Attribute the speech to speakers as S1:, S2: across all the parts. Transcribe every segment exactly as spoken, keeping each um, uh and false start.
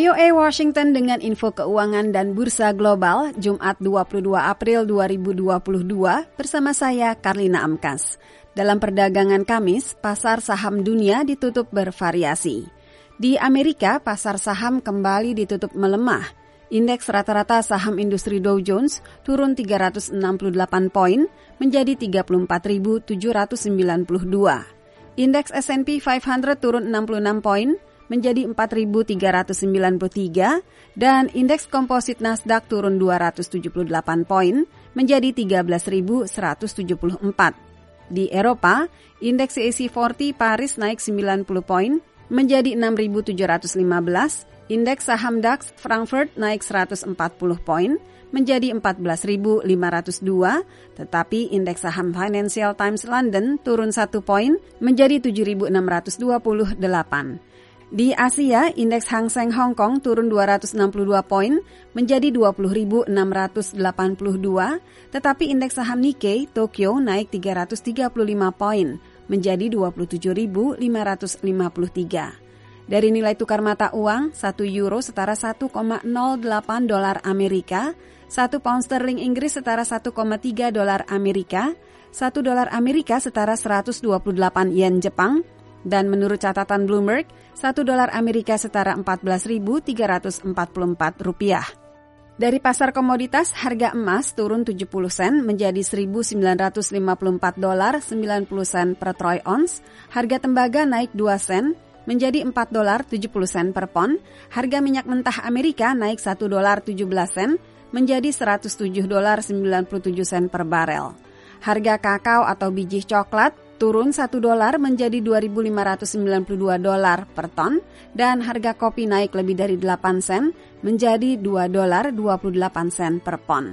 S1: V O A Washington dengan info keuangan dan bursa global Jumat dua puluh dua April dua ribu dua puluh dua bersama saya Karlina Amkas. Dalam perdagangan Kamis, pasar saham dunia ditutup bervariasi. Di Amerika, pasar saham kembali ditutup melemah. Indeks rata-rata saham industri Dow Jones turun tiga ratus enam puluh delapan poin menjadi tiga puluh empat ribu tujuh ratus sembilan puluh dua. Indeks S and P lima ratus turun enam puluh enam poin menjadi empat ribu tiga ratus sembilan puluh tiga dan indeks komposit Nasdaq turun dua ratus tujuh puluh delapan poin menjadi tiga belas ribu seratus tujuh puluh empat. Di Eropa, indeks C A C empat puluh Paris naik sembilan puluh poin menjadi enam ribu tujuh ratus lima belas, indeks saham DAX Frankfurt naik seratus empat puluh poin menjadi empat belas ribu lima ratus dua, tetapi indeks saham Financial Times London turun satu poin menjadi tujuh ribu enam ratus dua puluh delapan. Di Asia, indeks Hang Seng Hong Kong turun dua ratus enam puluh dua poin menjadi dua puluh ribu enam ratus delapan puluh dua, tetapi indeks saham Nikkei Tokyo naik tiga ratus tiga puluh lima poin menjadi dua puluh tujuh ribu lima ratus lima puluh tiga. Dari nilai tukar mata uang, satu euro setara satu koma nol delapan dolar Amerika, satu pound sterling Inggris setara satu koma tiga dolar Amerika, satu dolar Amerika setara seratus dua puluh delapan yen Jepang, dan menurut catatan Bloomberg, satu dolar Amerika setara empat belas ribu tiga ratus empat puluh empat rupiah. Dari pasar komoditas, harga emas turun tujuh puluh sen menjadi seribu sembilan ratus lima puluh empat dolar sembilan puluh sen per troy ounce. Harga tembaga naik dua sen menjadi empat dolar tujuh puluh sen per pon. Harga minyak mentah Amerika naik satu dolar tujuh belas sen menjadi seratus tujuh dolar sembilan puluh tujuh sen per barel. Harga kakao atau biji coklat turun satu dolar menjadi dua ribu lima ratus sembilan puluh dua dolar per ton dan harga kopi naik lebih dari delapan sen menjadi dua dolar dua puluh delapan sen per pon.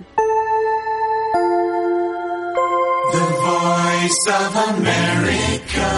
S2: The Voice of America.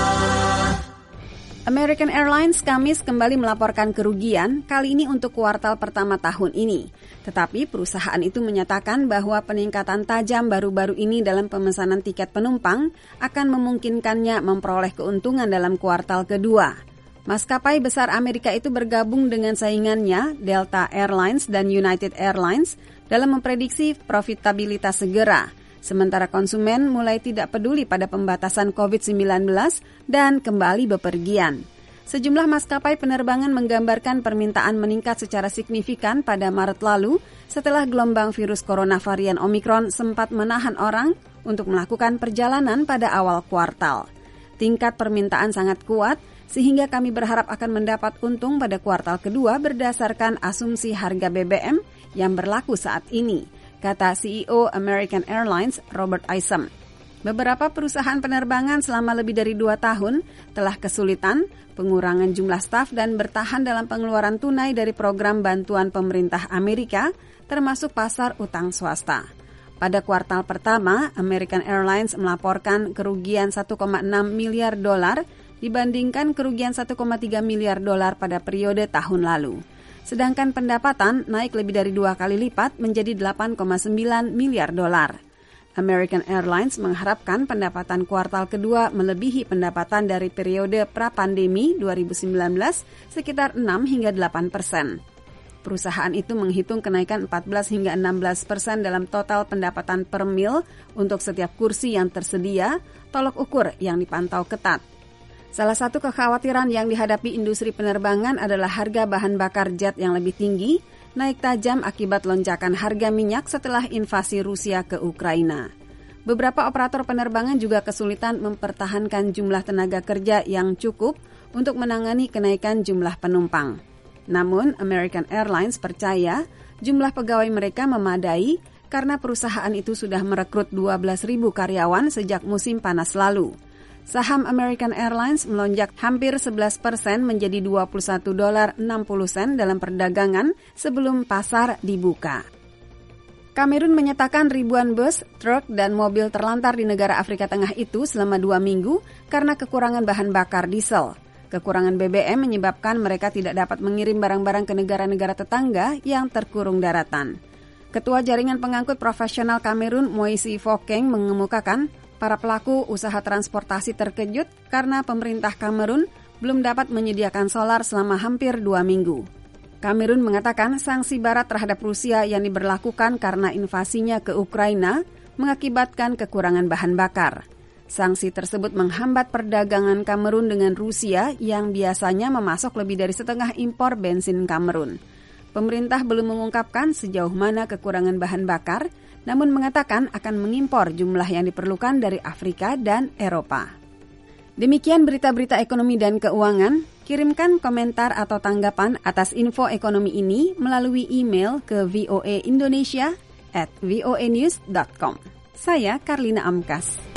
S1: American Airlines Kamis kembali melaporkan kerugian, kali ini untuk kuartal pertama tahun ini. Tetapi perusahaan itu menyatakan bahwa peningkatan tajam baru-baru ini dalam pemesanan tiket penumpang akan memungkinkannya memperoleh keuntungan dalam kuartal kedua. Maskapai besar Amerika itu bergabung dengan saingannya Delta Airlines dan United Airlines dalam memprediksi profitabilitas segera. Sementara konsumen mulai tidak peduli pada pembatasan covid sembilan belas dan kembali bepergian. Sejumlah maskapai penerbangan menggambarkan permintaan meningkat secara signifikan pada Maret lalu setelah gelombang virus corona varian Omicron sempat menahan orang untuk melakukan perjalanan pada awal kuartal. Tingkat permintaan sangat kuat sehingga kami berharap akan mendapat untung pada kuartal kedua berdasarkan asumsi harga B B M yang berlaku saat ini, kata C E O American Airlines Robert Isom. Beberapa perusahaan penerbangan selama lebih dari dua tahun telah kesulitan pengurangan jumlah staf dan bertahan dalam pengeluaran tunai dari program bantuan pemerintah Amerika, termasuk pasar utang swasta. Pada kuartal pertama, American Airlines melaporkan kerugian satu koma enam miliar dolar dibandingkan kerugian satu koma tiga miliar dolar pada periode tahun lalu. Sedangkan pendapatan naik lebih dari dua kali lipat menjadi delapan koma sembilan miliar dolar. American Airlines mengharapkan pendapatan kuartal kedua melebihi pendapatan dari periode pra-pandemi dua ribu sembilan belas sekitar enam hingga delapan persen. Perusahaan itu menghitung kenaikan empat belas hingga enam belas persen dalam total pendapatan per mil untuk setiap kursi yang tersedia, tolok ukur yang dipantau ketat. Salah satu kekhawatiran yang dihadapi industri penerbangan adalah harga bahan bakar jet yang lebih tinggi, naik tajam akibat lonjakan harga minyak setelah invasi Rusia ke Ukraina. Beberapa operator penerbangan juga kesulitan mempertahankan jumlah tenaga kerja yang cukup untuk menangani kenaikan jumlah penumpang. Namun, American Airlines percaya jumlah pegawai mereka memadai karena perusahaan itu sudah merekrut dua belas ribu karyawan sejak musim panas lalu. Saham American Airlines melonjak hampir sebelas persen menjadi dua puluh satu dolar enam puluh sen dalam perdagangan sebelum pasar dibuka. Kamerun menyatakan ribuan bus, truk, dan mobil terlantar di negara Afrika Tengah itu selama dua minggu karena kekurangan bahan bakar diesel. Kekurangan B B M menyebabkan mereka tidak dapat mengirim barang-barang ke negara-negara tetangga yang terkurung daratan. Ketua Jaringan Pengangkut Profesional Kamerun, Moisi Fokeng, mengemukakan para pelaku usaha transportasi terkejut karena pemerintah Kamerun belum dapat menyediakan solar selama hampir dua minggu. Kamerun mengatakan sanksi Barat terhadap Rusia yang diberlakukan karena invasinya ke Ukraina mengakibatkan kekurangan bahan bakar. Sanksi tersebut menghambat perdagangan Kamerun dengan Rusia yang biasanya memasok lebih dari setengah impor bensin Kamerun. Pemerintah belum mengungkapkan sejauh mana kekurangan bahan bakar, namun mengatakan akan mengimpor jumlah yang diperlukan dari Afrika dan Eropa. Demikian berita-berita ekonomi dan keuangan. Kirimkan komentar atau tanggapan atas info ekonomi ini melalui email ke voaindonesia at voanews dot com. Saya Karlina Amkas.